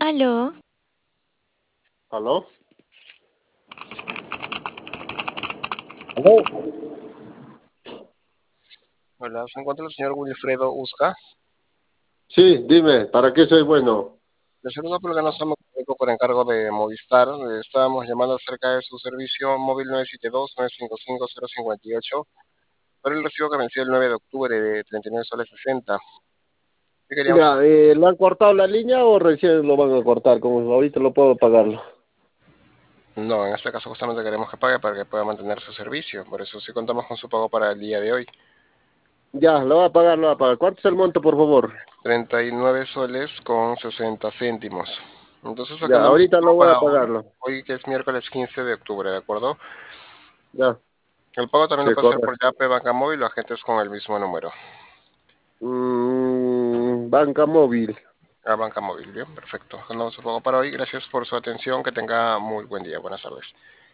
Aló, ¿Aló? ¿Aló? Hola, se encuentra el señor Wilfredo Usca. Sí, dime, ¿para qué soy bueno? Le saludo porque nos estamos comunicando por encargo de Movistar. Estábamos llamando acerca de su servicio móvil 972-955-058 por el recibo que venció el 9 de octubre de 39 soles 60. Y queríamos, Ya, ¿le han cortado la línea o recién lo van a cortar? Como ahorita lo puedo pagarlo. no, en este caso justamente queremos que pague para que pueda mantener su servicio. Por eso sí contamos con su pago para el día de hoy. Ya, lo va a pagar, lo va a pagar. ¿Cuánto es el monto, por favor? 39 soles con 60 céntimos. Entonces Ya, agendamos su ahorita pago lo voy a para hoy, pagarlo. hoy que es miércoles 15 de octubre, ¿de acuerdo? Ya, El pago también lo sí, puede hacer por correcto. Yape, Banca Móvil o agentes con el mismo número. Banca móvil. A Banca Móvil, bien, perfecto. Agendamos su pago para hoy. Gracias por su atención. Que tenga muy buen día. Buenas tardes.